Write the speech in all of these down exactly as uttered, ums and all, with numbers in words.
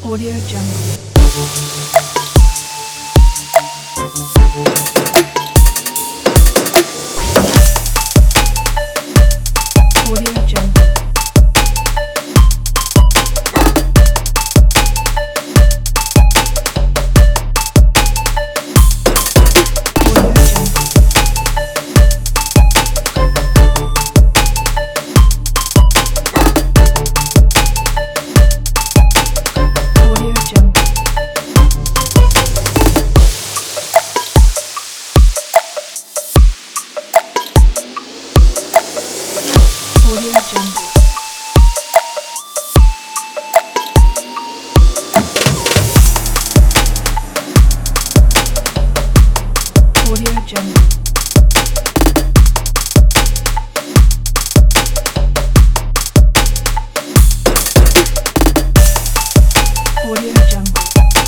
Audio Jungle. Audio Jungle. Audio Jungle. Audio Jungle. Audio Jungle.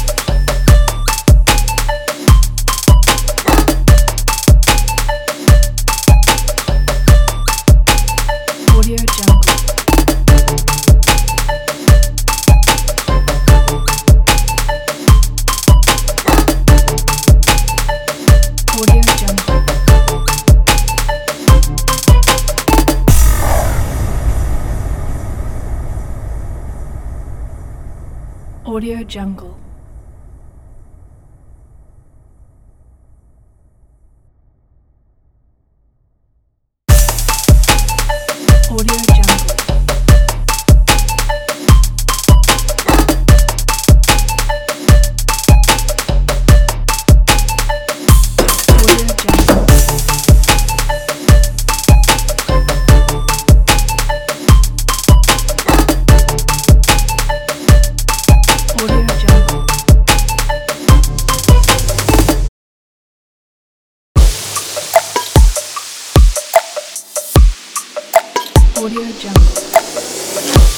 Audio Jungle. Audio Jungle. Audio Jungle. Audio Jungle. Audio Jungle. Audio Jungle. Audio Jungle.